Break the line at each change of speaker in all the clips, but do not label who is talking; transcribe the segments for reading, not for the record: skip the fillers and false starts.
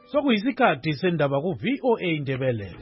Sokuyisikhathi sendaba ku VOA Indebele.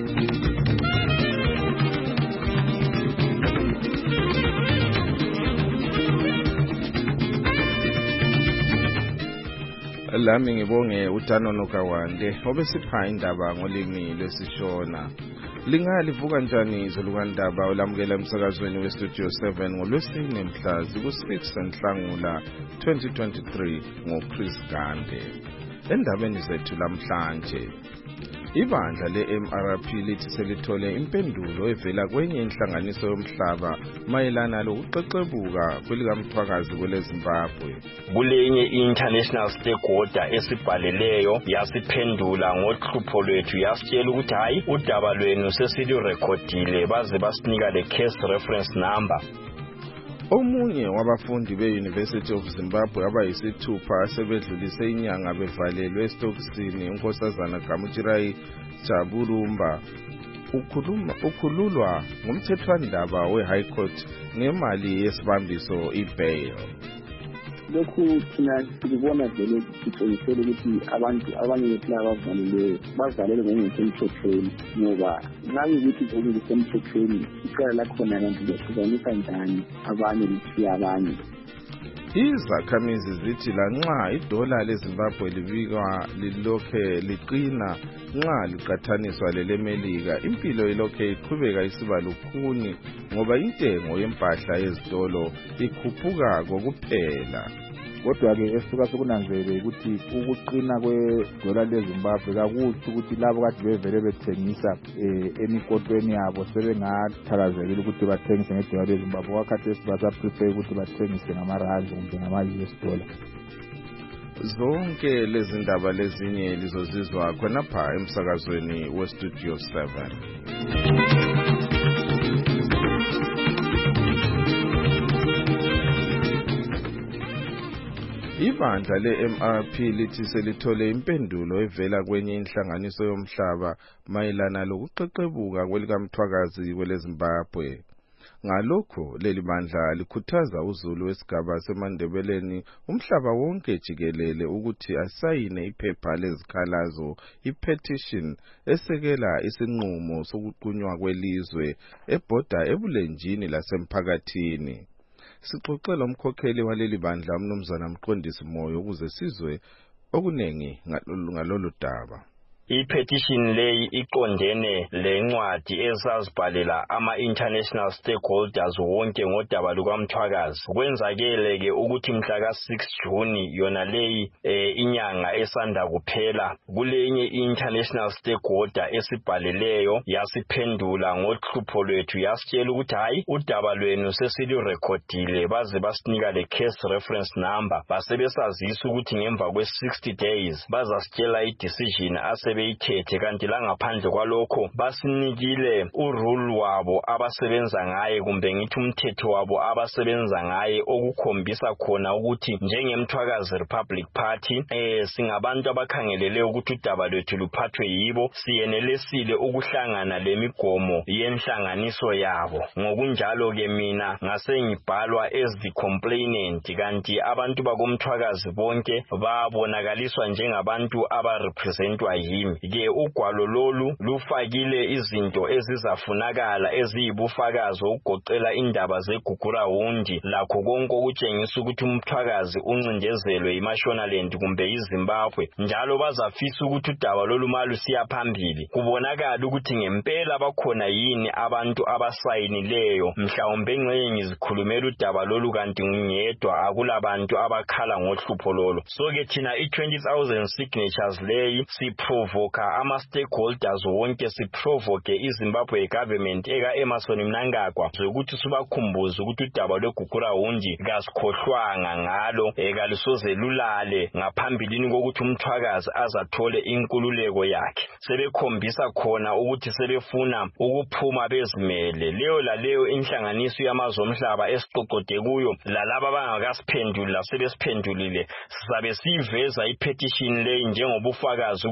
Lami ngibonge uDanono Kawande obesipha indaba ngolimi lwesiShona. Lingalivuka njani izolukandaba olamukela emsakazweni weStudio 7 ngolwesine mhla ku-6 Nhlangula 2023 ngoChris Gande. Endabeni zethu lamhlanje, ibandla le-MRP lithi selithole impendulo evela kwenye inhlanganiso yomhlaba mayelana lokuqeqebuka kwelikamthwakazi kweleZimbabwe.
Kulenye i-international stakeholder esibhaleleyo yasiphendula ngohlupho lwethu yasitshela ukuthi hayi udaba lwenu sesilurekhodile baze basinika le case reference number.
Omunye wabafundi be-University of Zimbabwe abayisithupha sebedlulise inyanga bevalelwe esitokisini unkosazana Gamuchirai Jabulumba ukhululwa ngumthethwandaba we-High Court ngemali yesibambiso i-bail.
Lokhu thina sikubona vele sitholisele ukuthi abantu abanye behlala bavalelwe ngokusemthethweni ngoba ngabe ukuthi ngokusemthethweni icala lakhona abantu behlukanisa njani abanye lithiya abanye.
Izakhamizi zithi lanxa idola leZimbabwe libikwa lilokhe liqina nxa liqathaniswa lelemelika, impilo ilokhe iqhubeka isiba lukhuni ngoba intengo yempahla yezitolo ikhuphuka kokuphela.
Kodwa-ke esisuka sokunanzelele ukuthi ukuqina kwedola leZimbabwe kakuthi ukuthi labo kade bevele bethengisa emikotweni yabo sebengathakazekile ukuthi bathengise ngedola leZimbabwe. Wakhathesi basaprefer ukuthi bathengise ngamarandi kumbe ngama-US dollar.
Zonke lezi ndaba lezinye lizozizwa khonapha emsakazweni weStudio 7. Ibandla le-MRP lithi selithole impendulo evela kwenye inhlanganiso yomhlaba mayelana lokuqeqebuka kwelikamthwakazi kweleZimbabwe. Ngalokho leli bandla likhuthaza uZulu wesigaba seMandebeleni umhlaba wonke jikelele ukuthi asayine iphepha lezikhalazo i-petition esekela isinqumo sokuqunywa kwelizwe ebhoda ebulenjini lasemphakathini. Sixoxela umkhokheli waleli bandla umnumzana Mqondisi Moyo ukuze sizwe okunengi ngalolu daba.
I-petition leyi iqondene lencwadi esazibhalela ama-international stakeholders wonke ngodaba lukamthwakazi. Kwenzakele-ke ukuthi mhla ka-6 Juni yona leyi inyanga esanda kuphela kulenye i-international stakeholder esibhaleleyo yasiphendula ngohlupho lwethu yasitshela ukuthi hayi udaba lwenu sesilurekhodile baze basinika le case reference number basebesazisa ukuthi ngemva kwe-60 days bazasitshela i-decision beyithethe kanti la ngaphandle kwalokho basinikile urule wabo abasebenza ngaye kumbe ngithi umthetho wabo abasebenza ngaye okukhombisa khona ukuthi njengemthwakazi Republic Party singabantu abakhangelele ukuthi udaba lwethu luphathwe yibo siyenelesile ukuhlangana lemigomo yenhlanganiso yabo. Ngokunjalo ke mina ngasengibhalwa as the complainant kanti abantu bakomthwakazi bonke babonakaliswa njengabantu abarepresentwa yimi. Ke ugwalo lolu lufakile izinto ezizafunakala eziyibufakazi ukugoqela indaba zegugura wundi lakho konke ukutshengisa ukuthi umthwakazi uncindezelwe iMashonaland kumbe iZimbabwe njalo bazafisa ukuthi udaba lolu malu siya phambili kubonakala ukuthi ngempela bakhona yini abantu abasayinileyo mhlawumbe ngeke ngizikhulumela udaba lolu kanti ngiyedwa akulabantu abakhala ngohlupho lolu. So ke thina i-20,000 signatures leyi siprovoke ama-stakeholders wonke siprovoke iZimbabwe government eka-Emerson Mnangagwa ukuthi sibakhumbuze ukuthi udaba lwegugura wundi kasikhohlwanga ngalo kalisoze lulale ngaphambilini kokuthi umthwakazi azathole inkululeko yakhe. Sebekhombisa khona ukuthi sebefuna ukuphuma bezimele. Leyo inhlanganiso yamazomhlaba esiqoqode kuyo lalaba abangakasiphenduli sebesiphendulile sizabe siveza i-petition leyi njengobufakazi ukuthi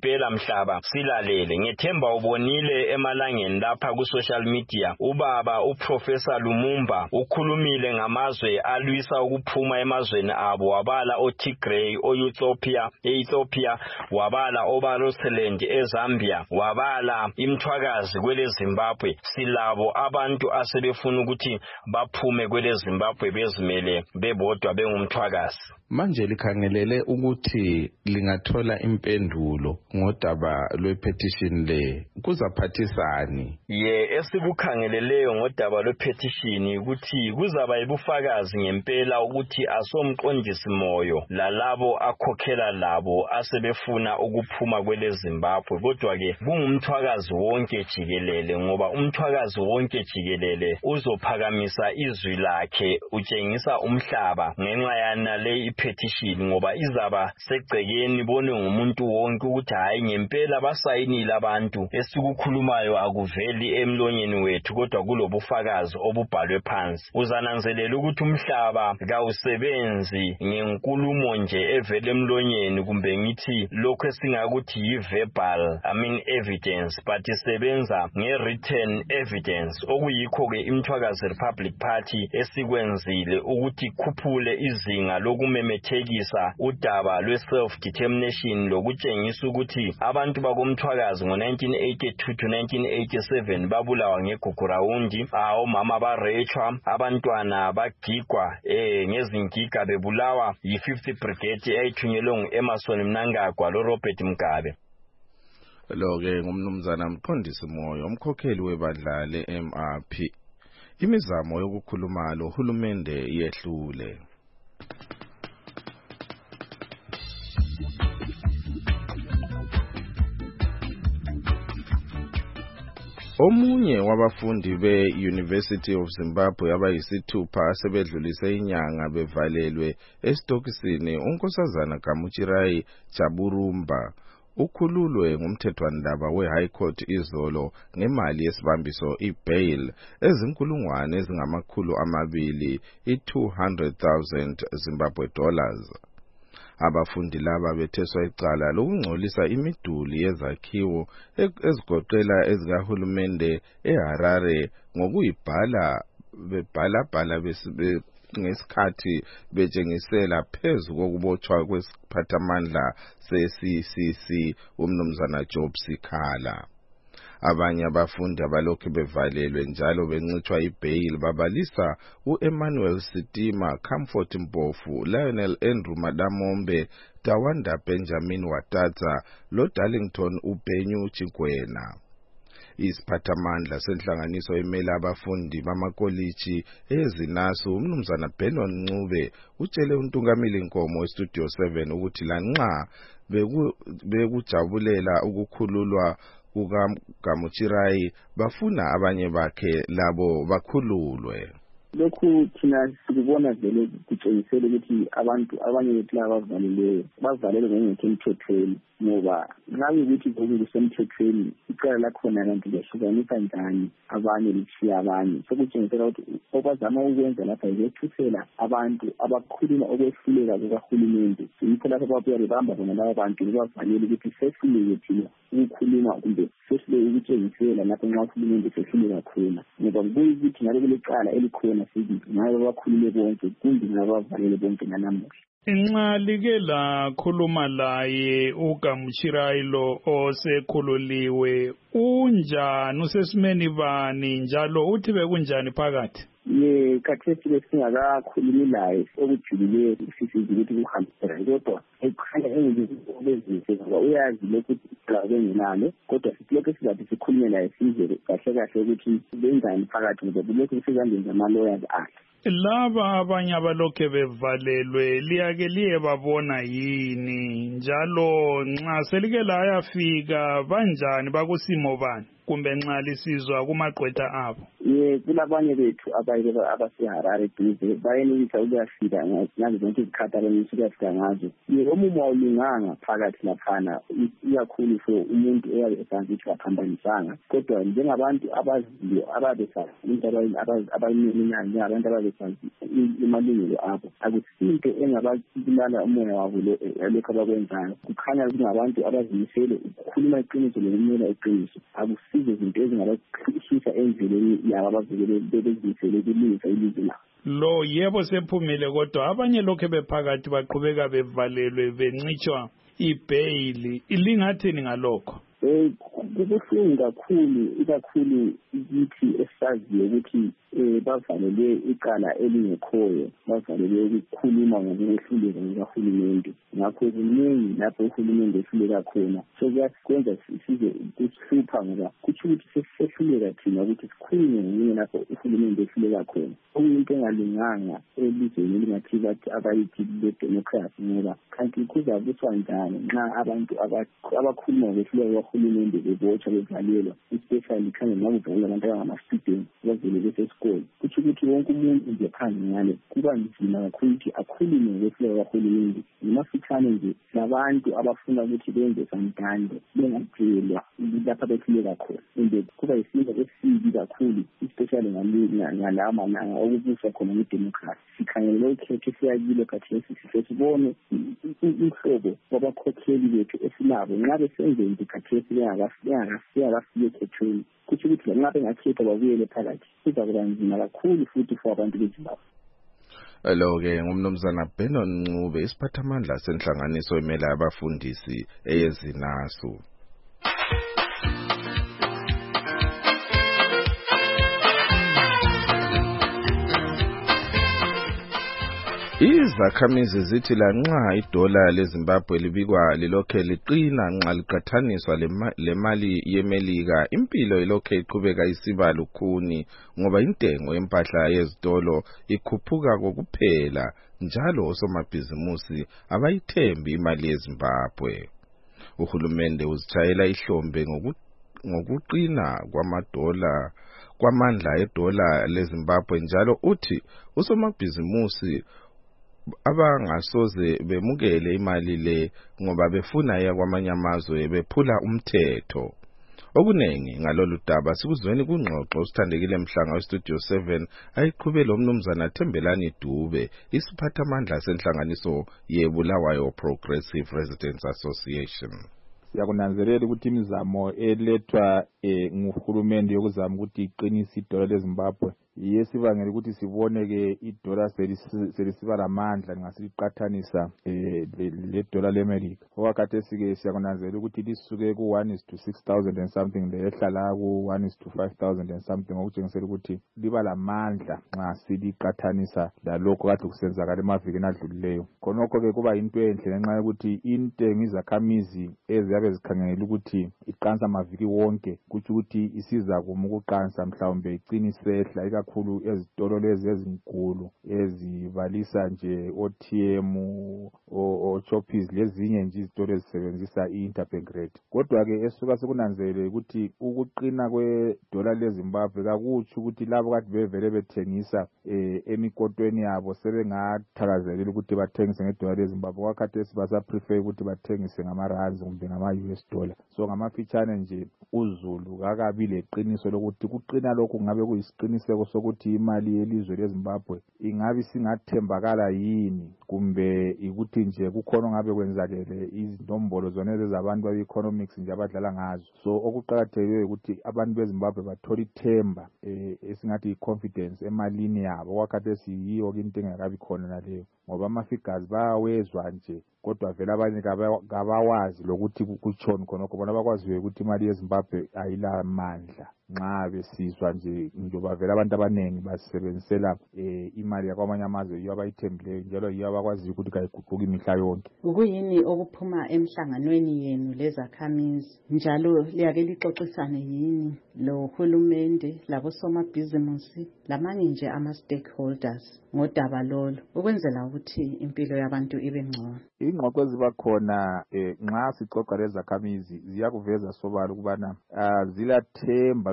ngempela Mhlaba silalele. Ngethemba ubonile emalangeni lapha ku social media ubaba uProfessor Lumumba ukhulumile ngamazwe alwisa ukuphuma emazweni abo, wabala oTigray, Ethiopia, wabala oBarotsland eZambia, wabala imthwakazi kwele Zimbabwe. Silabo abantu asebefuna ukuthi baphume kwele Zimbabwe bezimele bebodwa bengumthwakazi.
Manje likhangelele ukuthi lingathola impendulo ngodaba lwepetition le, kuzaphathisani?
Esikukhangeleleyo ngodaba lwepetition ukuthi kuzaba yibufakazi ngempela ukuthi asomqondisi moyo lalabo akhokhela labo asebefuna ukuphuma kwele Zimbabwe, kodwa ke kungumthwakazi wonke jikelele, ngoba umthwakazi wonke jikelele uzophakamisa izwi lakhe utshengisa umhlaba ngenxa yana le petition, ngoba izaba segcekeni bone ngumuntu wonke ukuthi hayi ngempela basayinile abantu, esikukhulumayo akuveli emlonyeni wethu kodwa kulobufakazi obubhalwe phansi. Uzananzelela ukuthi umhlaba kawusebenzi ngenkulumo nje evele emlonyeni kumbe ngithi lokho esingakuthi yi-verbal evidence, but isebenza nge-written evidence, okuyikho ke imthwakazi Republic Party esikwenzile ukuthi khuphule izinga lokumemethekisa udaba lwe-self-determination lokutshengisa ukuthi abantu bakomthwakazi ngo-1982 to 1987 babulawa ngegugurawundi, omama barechwa, abantwana bagigwa ngezingiga bebulawa yi-50th Brigade eyayithunyelwe ngu-Emerson Mnangagwa lo-Robert Mugabe.
Lo-ke ngumnumzana Mqondisi Moyo, umkhokheli webandla le-MRP. Imizamo yokukhuluma lo hulumende yehlule. Omunye wabafundi be-University of Zimbabwe abayisithupha asebedlulise inyanga bevalelwe esitokisini uNkosazana Gamuchirai Jaburumba ukhululwe ngumthethwandaba we-High Court izolo ngemali yesibambiso i-bail ezinkulungwane ezingamakhulu amabili i-200,000 Zimbabwe dollars. Abafundi laba betheswa icala lokungcolisa imiduli yezakhiwo ezigoqela ezikahulumende eHarare ngokuyibhala bebhala ngesikhathi betshengisela phezu kokubotshwa kwesiphathamandla se-CCC umnumzana Job Sikhala. Abanye abafundi abalokhu bevalelwe njalo bencitshwa ibail babalisa uEmmanuel Sitima, Comfort Mpofu, Lionel Andrew Madamombe, Tawanda Benjamin Watatsa loDarlington Upenyu Chikwena. Isiphathamandla senhlanganiso emela abafundi bamakoliji ezinasu umnumzana Benon Ncube utshele uNtungamili Nkomo weStudio 7 ukuthi lanxa bekujabulela ukukhululwa kukaGamuchirai bafuna abanye bakhe labo bakhululwe.
Lokhu thina sikubona vele kutshengisela ukuthi abantu abanye bethu laba bavalelwe ngengekho emthethweni, ngoba ngabe ukuthi ngokusemthethweni icala lakhona abantu liyahlukanisa njani abanye lishiya abanye. Sokutshengisela ukuthi okwazama ukwenza lapha yikuthusela abantu abakhuluma okwehluleka kukahulumende. Yikho lapho babuya bebamba bona laba bantu bebavalele ukuthi sehluleke thina ukukhuluma kumbe sehluleke ukutshengisela lapho nxa uhulumende sehluleka khona, ngoba kuyikuthi ngabe kulecala elikhona ngabe bakhulule bonke kumbe ngabavalele bonke nanamuhla.
Nxa like lakhuluma laye uGamuchirai lo osekhululiwe unjani, usesimeni bani njalo uthi bekunjani phakathi?
Khathesi besingakakhulumi laye okujulileyo sisizi ukuthi kuhambisana, kodwa ekhanya engizizobezise ngoba uyazi lokhu bengenalo, kodwa sithi lokhu sizathi sikhulume laye sizwe kahle kahle ukuthi benzani phakathi, ngoba kulokhu kusezandleni zama-lawyers akhe.
Laba abanye abalokhe bevalelwe liyake liye babona yini, njalo nxa selike layafika banjani, bakusimo bani kumbe nxa lisizwa kumagqwetha abo?
Kulabanye bethu abaseHarare duze bayenelisa ukuyafika ngazo zonke izikhathi abenelisa ukuyafika ngazo. Omumo awulunganga phakathi laphana, ikakhulu for umuntu oyabe esanze ukuthi kaphambanisanga, kodwa njengabantu abaziyo ababesazi into abayiminyanya abantu ukuphakamisa amalungelo abo. Akusinto engababulala umoya wabo lokho abakwenzayo. Kukhanya kungabantu abazimisele ukukhuluma iqiniso lokumela iqiniso. Akusizo izinto ezingabakhushisa endleleni yabo abavele bezimisele ukulungisa ilizwe labo.
Lo yebo sephumile kodwa abanye lokho bephakathi baqhubeka bevalelwe bencitshwa ibhayili. Ilingathini ngalokho?
Kubuhlungu kakhulu ukuthi esaziyo ukuthi bavalelwe icala elingekhoyo, bavalelwe ukukhuluma ngokuhluleka kukahulumende. Ngakho kuningi lapho uhulumende ehluleka khona. So kuyakwenza size kusihlupha ngoba kutsho ukuthi sehluleka thina ukuthi sikhulume ngokunye lapho uhulumende ehluleka khona. Okuyinto engalunganga elizweni elingathi bathi abayithi le-democracy ngoba kanti kuzabuswa njani nxa abantu abakhuluma ngokwehluleka kwahulumende bebotshwa bevalelwa, especially khanye ngakuvalelwa abantu abangama-student bavele besesikole. Kutsho ukuthi wonke umuntu nje phandle ngale kuba nzima kakhulu ukuthi akhulume ngokwehluleka kwahulumende. Ngimafitshane nje labantu abafuna ukuthi benze santando bengatshelwa lapha behluleka khona. And kuba yisinto esibi kakhulu, especially ngalawa malanga okubusa khona ngedemocracy. Sikhangele ukhetho esiyakile khathesi sibone umhlobo wabakhokheli bethu esilabo nxa besenze into khathesi bengakafike ekhethweni. Kutsho ukuthi lanxa bengakhetha babuyele phakathi kuza kuba nzima kakhulu futhi for abantu beZimbabwe.
Lo-ke ngumnumzana Benon Ncube, isiphathamandla senhlanganiso emela abafundisi eyeZINASU. Izakhamizi zithi lanxa idola leZimbabwe libikwa lilokhe liqina nxa liqathaniswa lemali yeMelika, impilo ilokhe iqhubeka isiba lukhuni ngoba intengo yempahla yezitolo ikhuphuka kokuphela njalo osomabhizimusi abayithembi imali yeZimbabwe. Uhulumende uzitshayela ihlombe ngokuqina kwamandla edola leZimbabwe njalo uthi usomabhizimusi abangasoze bemukele imali le ngoba befuna ya kwamanye amazwe bephula umthetho. Okunengi ngalolu daba sikuzweni kungxoxo sithandekile Mhlanga weStudio 7 ayiqhubele umnumzana Thembelani Dube, isiphathamandla senhlanganiso yeBulawayo Progressive Residents Association.
Siyakunanzelela ukuthi imizamo elethwa nguhulumende yokuzama ukuthi iqinise idola leZimbabwe yesibangela ukuthi siboneke idola selisiba lamandla ngasiqathanisa ledola leMelika. Okwakhathesi-ke siyakunanzelela ukuthi lisuke ku-1:6,000 and something lehla la ku-1:5,000 and something, okutshengisela ukuthi liba lamandla nxa siliqathanisa lalokho kade kusenzakala emavikini adlulileyo. Khonokho-ke kuba yinto enhle ngenxa yokuthi intengo izakhamizi eziyabe zikhangela ukuthi iqansa amaviki wonke kutsho ukuthi isiza kuma ukuqansa mhlawumbe icine isehla ikakhulu ezitolo lezi ezinkulu ezibalisa nje OTM o-Choppies lezinye nje izitolo ezisebenzisa i-interbank rate. Kodwa-ke esuka sekunanzelele ukuthi ukuqina kwedola leZimbabwe kakutsho ukuthi labo kade bevele bethengisa emikotweni yabo sebengathakazelela ukuthi bathengise ngedola leZimbabwe. Wakhathesi basaprefer ukuthi bathengise ngama-rands kumbe ngama-US dollar. So ngamafitshane nje uZulu kakabi leqiniso lokuthi kuqina lokhu kungabe kuyisiqiniseko sokuthi imali yelizwe leZimbabwe ingabe singathembakala yini kumbe ukuthi nje kukhona ongabe kwenzakele izinombolo zoneze zabantu be-economics nje abadlala ngazo. So okuqakathekileyo ukuthi abantu beZimbabwe bathole ithemba esingathi i-confidence emalini yabo. Wakhathesi yiyo into engakabi khona naleyo ngoba ama-figures bayawezwa nje kodwa vele abanye kabawazi lokuthi kutshoni khonokho. Bona bakwaziyo ukuthi imali yeZimbabwe ayilamandla nxa besizwa nje njoba vele abantu abanengi basebenzisela imali yakwamanye amazwe yiyo abayithembileyo njalo yiyo abakwaziyo ukuthi kayiguquki imihla yonke.
Ukuyini okuphuma emhlanganweni yenu lezakhamizi njalo liyake lixoxisane yini lo hulumende labosomabhizimusi lamanye nje ama-stakeholders ngodaba lolo ukwenzela ukuthi impilo yabantu ibe ngcono?
Ingxoxo eziba khona nxa sixoxa lezakhamizi ziyakuveza sobala ukubana zilathemba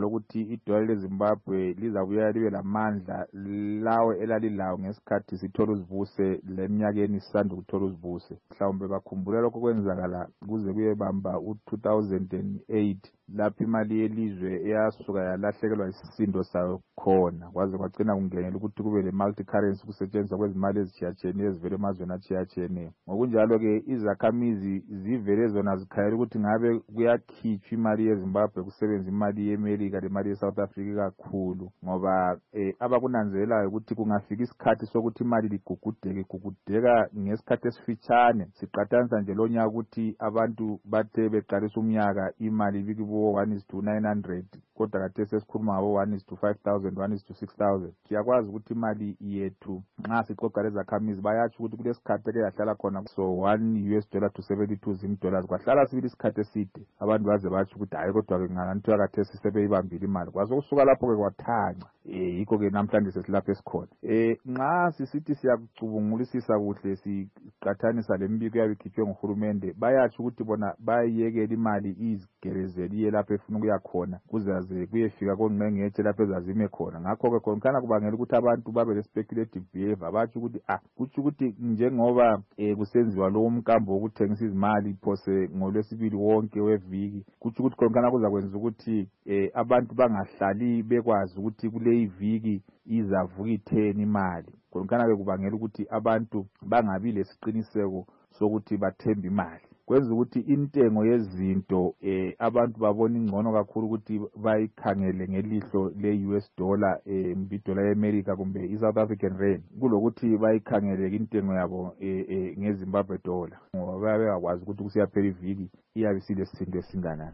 ukuthi idola leZimbabwe lizabuya libe lamandla lawo elalilawo ngesikhathi sithola uzibuse leminyakeni sisanda ukuthola uzibuse. Mhlawumbe bakhumbula lokho kwenzakala kuze kuyebamba u-2008 lapho imali yelizwe eyasuka yalahlekelwa isisindo sayo khona kwaze kwagcina kungenela ukuthi kube le multi currency kusetshenziswa kwezimali ezitshiyatshiyeneyo ezivela emazweni atshiyatshiyeneyo. Ngokunjalo-ke izakhamizi zivele zona zikhayela ukuthi ngabe kuyakhitshwa imali yeZimbabwe kusebenza imali yeMelika lemali yeSouth Africa kakhulu, ngoba abakunanzelelayo ukuthi kungafika isikhathi sokuthi imali ligugudeka ngesikhathi esifitshane. Siqathanisa nje lo nyaka ukuthi abantu bathe beqalisa umnyaka imali ibikibo 1:900 kodwa kade sesikhuluma ngabo 1:5000 1:6000. Siyakwazi ukuthi imali yethu nxa siqoqa lezakhamizi bayatsho ukuthi kulesikhathi eke yahlala khona so $1 to 72 Zim-dollars kwahlala sibili isikhathi eside abantu baze batsho ukuthi hayi kodwa-ke nganantiwa kade sisebeyibambile imali kwaze kusuka lapho-ke kwathanca. Yikho-ke namhlanje sesilapho esikhona. Nxa sisithi siyakucubungulisisa kuhle siqathanisa le mbiko yabe ikhitshwe nguhulumende bayatsho ukuthi bona bayiyekela imali izigerezeli iye lapho efuna ukuya khona kuzaze kuyefika kongqengetshe lapho ezazime khona. Ngakho-ke khona kubangela ukuthi abantu babe le-speculative behavior batsho ukuthi kutsho ukuthi njengoba kusenziwa lowo mkambo wokuthengisa izimali phose ngolwesibili wonke weviki, kutsho ukuthi khona kuzakwenza ukuthi abantu bangahlali bekwazi ukuthi kule iviki izavuka itheni imali. Khona kubangela ukuthi abantu bangabi lesiqiniseko sokuthi bathembe imali. Kwenza ukuthi intengo yezinto abantu babona ingcono kakhulu ukuthi bayikhangele ngelihlo le-US dollar idola yeAmerica kumbe iSouth African rand kulokuthi bayikhangele intengo yabo ngeZimbabwe dollar, ngoba bayabe bakwazi ukuthi kusiyaphela iviki iyabe silesisindo esinganani.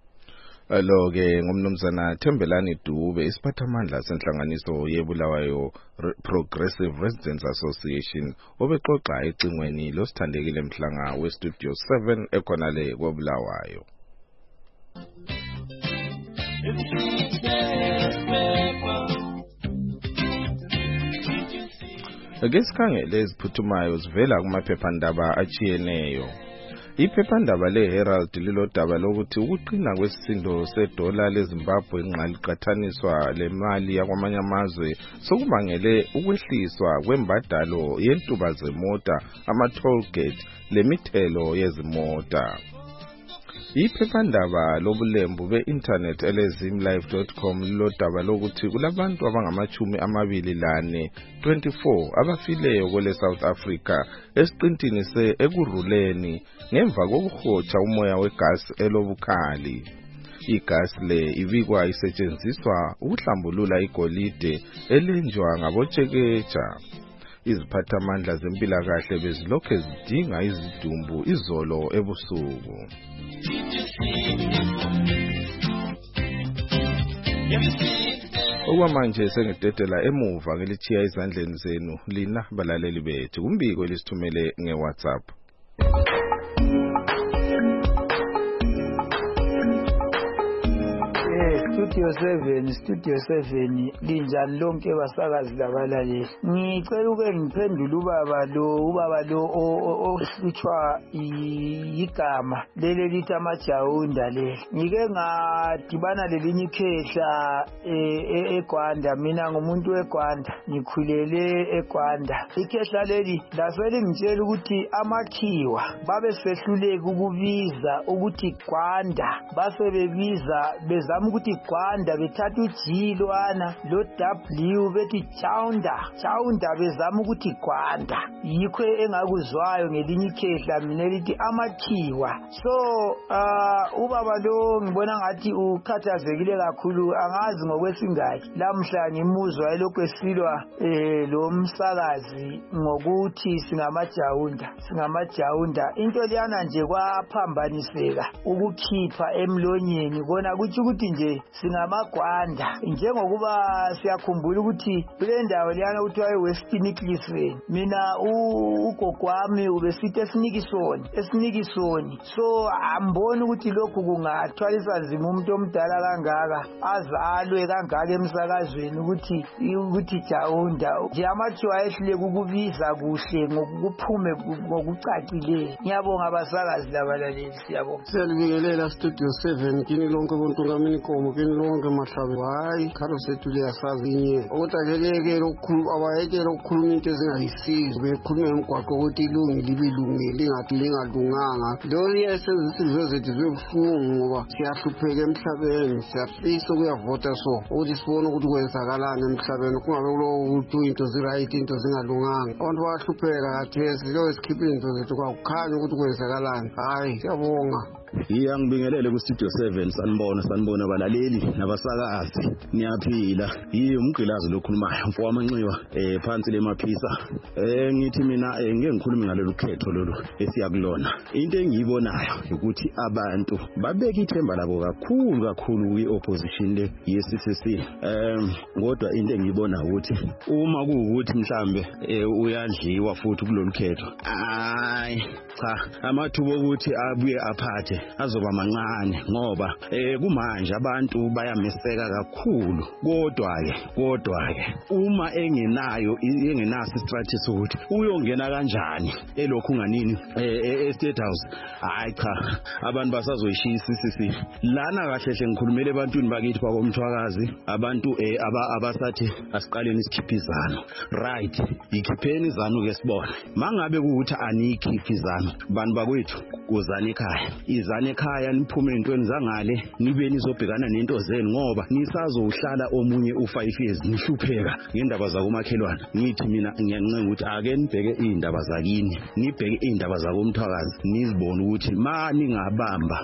Lo-ke ngumnumzana Thembelani Dube, isiphathamandla senhlanganiso yeBulawayo Progressive Residents Association, obexoxa ecingweni losithandekile mhlanga weStudio 7 ekhonale koBulawayo. Ake sikhangele eziphuthumayo zivela kumaphephandaba achiyeneyo. Iphephandaba leHerald lilodaba lokuthi ukuqina kwesisindo sedola leZimbabwe nxa liqathaniswa lemali yakwamanye amazwe sokubangele ukwehliswa kwembadalo yentuba zemota, ama-toll gate lemithelo yezimota. Iphephandaba lobulembu be-internet elezimlive.com lilodaba lokuthi kulabantu abangama-24 abafileyo kwele South Africa esiqintini ekuruleni ngemva kokuhotsha umoya wegas elobukhali. Igas le ibikwa isetshenziswa ukuhlambulula igolide elenjwa ngabotsheketsha. Iziphathamandla zempilakahle bezilokhe zidinga izidumbu izolo ebusuku. Okwamanje sengidedela emuva ngelichiya izandleni zenu lina balaleli bethu kumbiko elisithumele ngeWhatsApp.
Studio 7 linjani lonke basakazi labalaleli. Ngicela uke ngiphendule ubaba lo ohlutshwa igama lele lithi amajawunda le. Ngike ngadibana lelinye ikhehla eGwanda, mina ngumuntu weGwanda, ngikhulele eGwanda. Ikhehla leli lasele ngitshela ukuthi amakhiwa babe sehluleka ukubiza ukuthi Gwanda, basebebiza bezama ukuthi Gwanda bethatha ujilwana lo W bethi Chawunda bezama ukuthi Gwanda. Yikho engakuzwayo ngelinye ikhehla mina lithi amakhiwa. So ubaba lo ngibona ngathi ukhathazekile kakhulu, angazi ngokwesingaki. Lamhla ngimuzwa elokhu esilwa lo msakazi ngokuthi singamajawunda. Into leyana nje kwaphambaniseka ukukhipha emlonyeni kona kuthi ukuthi nje singamagwanda, njengokuba siyakhumbula ukuthi kule ndawo leyana kuthiwa eWestern Clifford mina ugogwami ubesithi esinikisoni. So ambona ukuthi lokhu kungathwalisa nzima umuntu omdala kangaka azalwe kangaka emsakazweni ukuthi jawunda nje amathiwa ehluleka ukubiza kuhle ngokuphume ngokucacileyo. Ngiyabonga abasakazi labalaleli, siyabonga.
Siyalibingelela Studio 7 kini lonke bonke ngamini komo kini bonke mahlabe hayi khalo sethu liyasazi inye ukuthi akelekele abayekele ukukhuluma into ezingayisizi bekhulume emgwaqo ukuthi ilungile ibilungile lingalunganga leyo esenzizinhliziyo zethu zibuhlungu ngoba siyahlupheka emhlabeni siyafisa ukuyavota so ukuthi sibone ukuthi kwenzakalani emhlabeni kungabe kulowo ukuthi into ziright into zingalunganga abantu bayahlupheka kathesi leyo sikhiphe into zethu kwakukhanya ukuthi kwenzakalani hayi siyabonga.
Ngibingelele ku Studio 7 sanibona abalaleli nabasakazi niyaphila umgqilazi lokhulumayo mfowethu Manxiwa phansi lemaphisa ngithi mina ngeke ngikhulume ngalolu khetho lolu esiyakulona into engiyibonayo ukuthi abantu babeka ithemba labo kakhulu kwi-opposition le ye-CCC kodwa into engiyibona ukuthi uma kuwukuthi mhlambe uyadliwa futhi kulolu khetho cha amathuba ukuthi abuye aphathe azoba mancane ngoba kumanje abantu bayameseka kakhulu kodwa ke uma engenaso istrategy sokuthi uyongena kanjani elokhu nganini estate house hayi cha abantu basazoyishiya iCCC lana kahle ngikhulumela ebantwini bakithi bakomthwakazi abantu abasathi asiqaleni isikhipizano right ikhipheni izanu ke sibona mangabe ukuthi anikhiphi izanu bantu bakwethu kuzana ekhaya izana ekhaya niphume intweni zangale nibe nizobhekana nento zenu ngoba nisazohlala omunye u5 years nihlupheka ngendaba zakomakhelwane ngithi mina ngiyancenga ukuthi ake nibheke izindaba zakini nibheke izindaba zakomthwakazi nizibone ukuthi ningabamba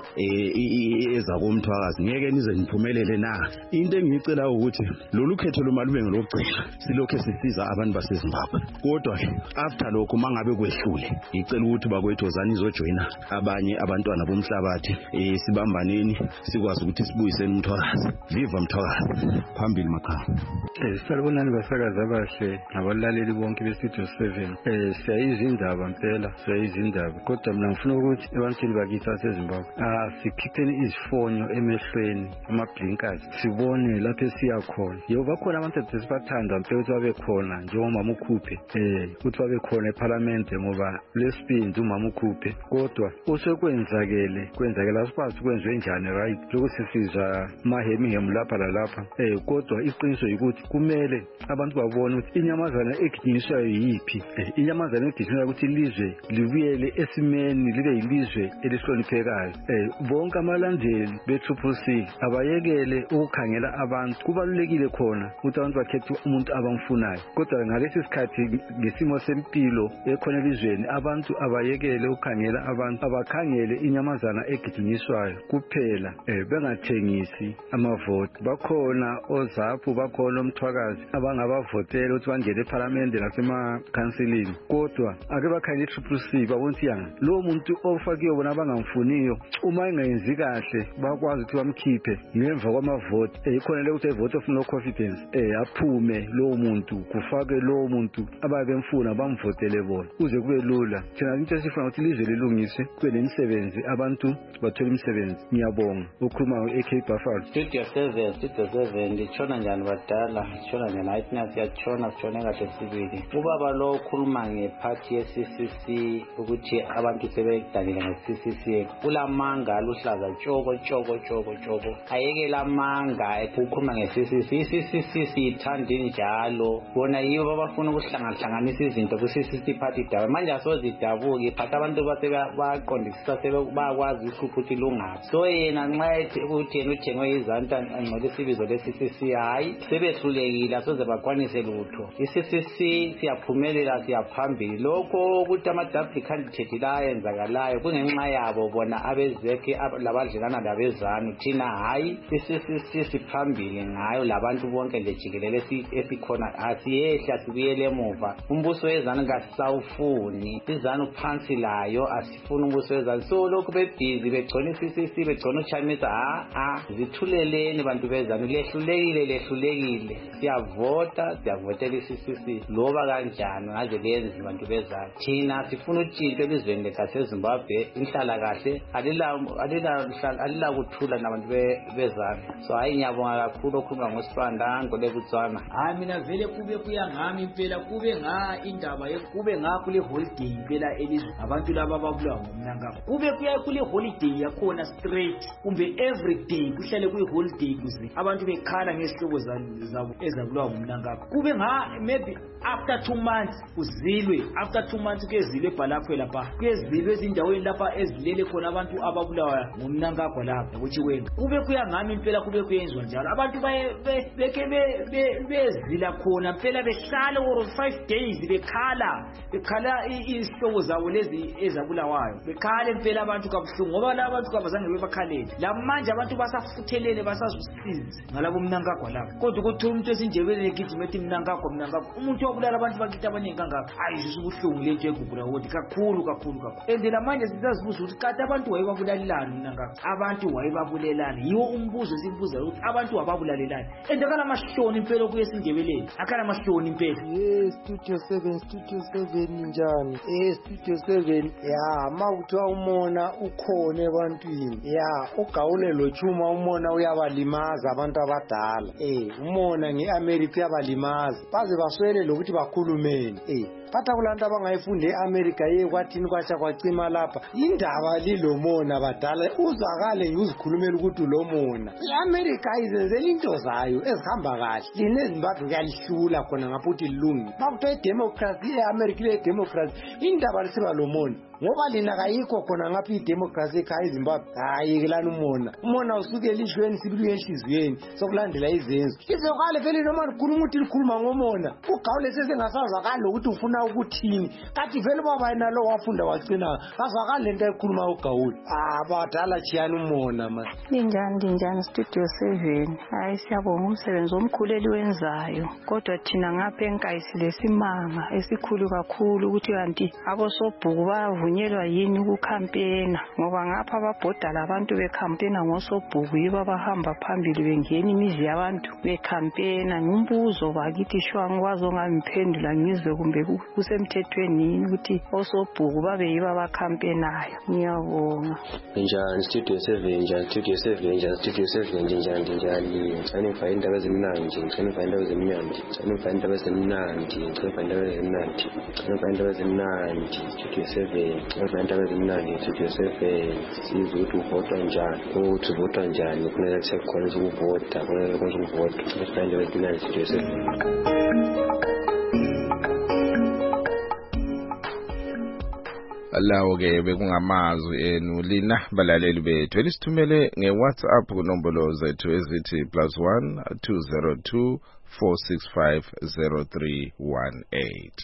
ezakomthwakazi ngeke nize niphumelele na into engicela ukuthi lolu khetho lomalube ngelokugcina silokho sisiza abantu baseZimbabwe kodwa after lokho mangabe kwehlule ngicela ukuthi bakwethu zani izojoina abanye abantwana bomhlabathi sibambaneni sikwazi ukuthi sibuyiseni umthwakazi viva umthwakazi phambili makhaya.
Salibonani basakazi abahle nabalaleli bonke beStudio 7 siyayizindaba impela siyayizindaba kodwa mina ngifuna ukuthi ebantwini bakithi baseZimbabwe sikhipheni izifonyo emehlweni ama-blinkers sibone lapho esiya khona yebo bakhona abantu esibathanda mpela ukuthi babe khona njengomama ukhuphe ukuthi babe khona eParliament ngoba lesibindi umama ukhuphe kodwa osekwenzakele asikwazi kwenziwe njani right lokho sisizwa mahemihemu lapha lalapha kodwa iqiniso ukuthi kumele abantu babone ukuthi inyamazana egijinyiswayo yiphi inyamazana egijinyiswayo ukuthi ilizwe libuyele esimeni libe yilizwe elihloniphekayo bonke amalandeli be-CCC abayekele ukukhangela abantu kubalulekile khona ukuthi abantu bakhethe umuntu abamfunayo kodwa ngalesi sikhathi ngesimo sempilo ekhona elizweni abantu abayekele ukukhangela abantu abakhangele inyamazana egijinyiswayo kuphela bengathengisi amavoti bakhona ozaphu bakhona omthwakazi abangabavotela ukuthi bangene eParliament nasemakhansilini kodwa ake bakhangele i-CCC babona ukuthi lo muntu ofakiwe bona abangamfuniyo uma engayenzi kahle bakwazi ukuthi bamkhiphe ngemva kwamavoti ikhona le ukuthi vote of no confidence aphume lo muntu kufake lo muntu ababemfuna bamvotele bona uze kube lula thina into esifuna ukuthi ilizwe lilungiswe kube nemisebenzi abantu bathola imisebenzi ngiyabonga ukhuluma AK Buffalo
Studio 7 nditshona njani badala nditshona njani hayithi siyatshona sitshone kahle sibili ubaba lo ukhuluma ngephathi ye-CCC ukuthi abantu sebedalile nge-CCC ulamanga aluhlaza tshoko ayekela amanga ukukhuluma nge-CCC i-CCC siyithanda njalo bona yibo abafuna ukuhlanganisa izinto ku-CCC party daba manje asozidabuki phatha abantu bayaqondisisa sebakwazi uhlupho ukuthi lungaphi so yena nxa ethi ukuthi yena uthengwe izanta angcolisa ibizo le-CCC hayi sebehlulekile asoze bakwanise lutho i-CCC siyaphumelela siyaphambili lokho ukuthi ama-double candidate la ayenzakalayo kungenxa yabo bona abezekhe labadlelana labezanu thina hayi i-CCC siphambili ngayo labantu bonke nje jikelele esikhona asiyehla sibuyele emuva umbuso wezanu kasawufuni izanu phansi layo asifuni umbuso wezanu so lokhu bebhizi begcona i-CCC begcona uchamisa zithuleleni bantu bezanu lehlulekile siyavotela i-CCC loba kanjani ngaze lenzi bantu bezanu thina sifuna utshintsho elizweni laseZimbabwe inhlala kahle alila kuthula nabantu bezanu so hayi ngiyabonga kakhulu okhuluma ngosibanda ngole kutswana
hayi mina vele kube kuyangami impela kube indaba kube kule holiday impela elizwe abantu laba babulawa ngomnangabo kube kule holiday yakhona straight kumbe every day kuhlale kuyi holiday kuze abantu bekhala ngesihlobo zabo ezabulawa ngumnankakho kube maybe after 2 months uzilwe after 2 months kezilwe bhalapho lapha kezilwe ezindaweni lapha ezilele khona abantu ababulawa ngumnankakho lapha ukuthi wena kube kuyangami impela kube kuyenzwa njalo abantu beke bezila khona impela behlala or 5 days bekhala isihlobo zabo lezi ezabulawayo bekhala impela abantu kabuhlungu ngoba la abantu kabazange bebakhalele la manje abantu basafuthelele basazisiza ngalabo mnankakho lapha kodwa ukuthi umuntu esinjebele egijima ethi mnankakho umuntu obulala abantu bakithi abaningi kangaka ayizwe ubuhlungu lento egugula ukuthi kakhulu and la manje sizazibuza ukuthi kade abantu wayebabulalelana mnankakho abantu wayebabulelana yiwo umbuzo sibuza ukuthi abantu wababulalelana and akala mahloni impela kuye sindebeleni akala mahloni impela
Studio 7 njani Studio 7 ya mawuthiwa umona ukhona ebantwini ya ugawule lo chuma umona uyabalimaza abantu abadala umona ngeAmerica uyabalimaza baze baswele lokuthi bakhulumeni phatha kulantu abangayifunda eAmerica yekwathini kwatsha kwacima lapha indaba lilomona badala uzakale uzikhulumela ukuthi lomona iAmerica izenzela into zayo ezihamba kahle lineZimbabwe kuyalihlula khona ngapha uthi lilungi bakuthiwa idemocracy eAmerica le democracy indaba lisiba lomona ngoba lina kayikho khona ngapha idemocracy ekhaya eZimbabwe hayikelana umona usukela ishweni sibilu enhliziyweni sokulandela izenzo izokale vele noma likhuluma ukuthi likhuluma ngomona ugawule sesengasazakala ukuthi ufuna ukuthini kathi vele baba yena lo wafunda wacina azakala lento ekhuluma ugawule abadala chiyana umona man
Ndinjani Studio 7 hayi siyabonga umsebenzi omkhuleli wenzayo kodwa thina ngapha enkayisi lesimanga esikhulu kakhulu ukuthi kanti abosobhuku bavunyelwa yini ukukhampena ngoba ngapha ababhodala abantu bekhampena ngosobhuku yibo abahamba phambili bengena imizi yabantu bekhampena ngumbuzo bakithi shwa ngikwazi ongamphendula ngizwe kumbe kusemthethweni yini ukuthi osobhuku babe yibo abakhampenayo ngiyabonga
njani Studio 7 njani anifa indaba ezimnandi anifa indaba ezimnandi Studio 7 anifa indaba ezimnandi Studio 7 sizwe ukuthi uvota njani ukuthi uvota njani kufanele kusekhona ukuvota kufanele ukwazi ukuvota anifa indaba ezimnandi Studio 7
Lawo ke bekungamazwi enu lina balaleli bethu elisithumele ngeWhatsApp kunombolo zethu ezithi +1 202 465 0318.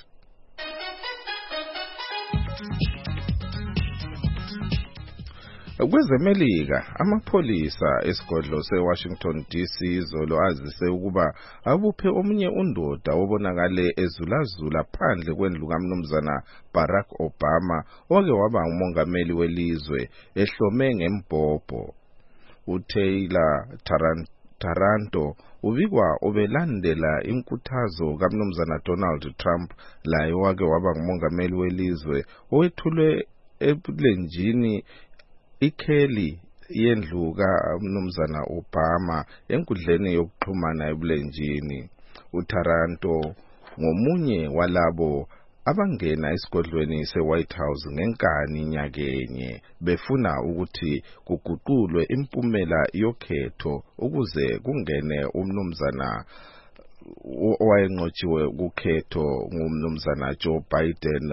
Kwezemelika amapholisa esigodlo seWashington DC zolo azise ukuba abuphe omunye undoda obonakale ezulazula phandle kwendlu kaMnumzana Barack Obama oke waba umongameli welizwe ehlome ngembhobho. uTaylor Taranto ubikwa obelandela inkuthazo kaMnumzana Donald Trump laye wake waba ngumongameli welizwe owethulwe ebulenjini ikheli yendlu kaMnumzana Obama enkundleni yokuxhumana ebulenjini. uTaranto ngomunye walabo abangena esigodlweni seWhite House ngenkani nyakenye befuna ukuthi kuguqulwe impumela yokhetho ukuze kungene umnumzana owayenqotshiwe kukhetho ngumnumzana Joe Biden.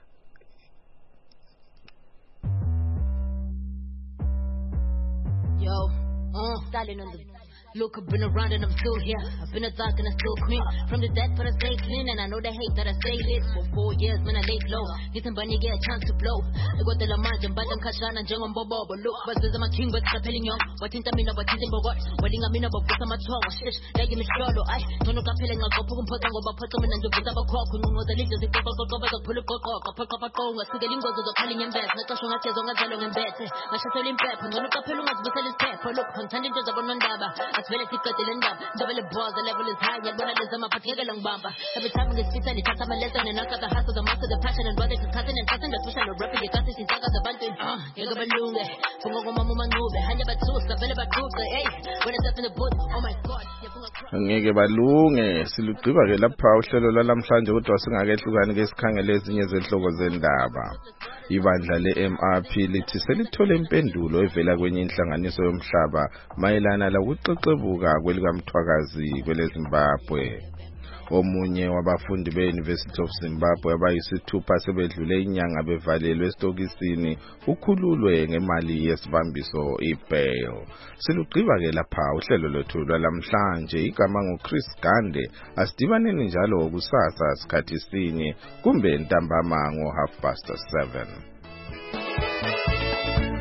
Styling on the look, I've been around and I'm still here. I've been a dark and I still queen. From the dead but I stay clean and I know the hate that I stay lit. For 4 years when I laid low, get somebody get a chance to blow. I got the lamage and badam kashana and jangon bobo. But look, but there's my king but I'm telling you. What in tamina but in bogot. What in amina but put my tongue. Shish, like in the struggle. I don't know kapelling I go put put on over put them and you put up a cock. Who knows the leaders if I go pull a cock up. I pick up a phone. I see the lingo of the calling in bed. Not showing a chest on a jalong in bed. I shall tell him pep. And don't look up as but it's pep. Look, I'm turning to the Bonondaba. As well as double the balls, the level is high, and when I listen, my particular long bumper. Every time we speak, and it's a lesson, and I got the hustle, the master, the passion, and brother, the cousin, and cousin, the social, the rapper, the cousin, the saga, the bunting. You got a balloon, Fungo Mama move, I have a tooth, the velvet tooth, the hey, when it's up in the boot, oh my god.
Ngeke balunge silugqiba ke lapha uhlelo lalamhlanje kodwa singakehlukani ke sikhangele ezinye zehloko zendaba. Ibandla le-MRP lithi selithole impendulo evela kwenye inhlanganiso yomhlaba mayelana lokuxexebuka kwelikaMthwakazi kweleZimbabwe. Omunye wabafundi be-University of Zimbabwe abayisithupha sebedlule inyanga bevalelwe esitokisini ukhululwe ngemali yesibambiso i-bail. Silugqiba-ke lapha uhlelo lwethu lwalamhlanje. Igama nguChris Gande. Asidibaneni njalo kusasa sikhathi sinye kumbe ntambama ngo 7:30.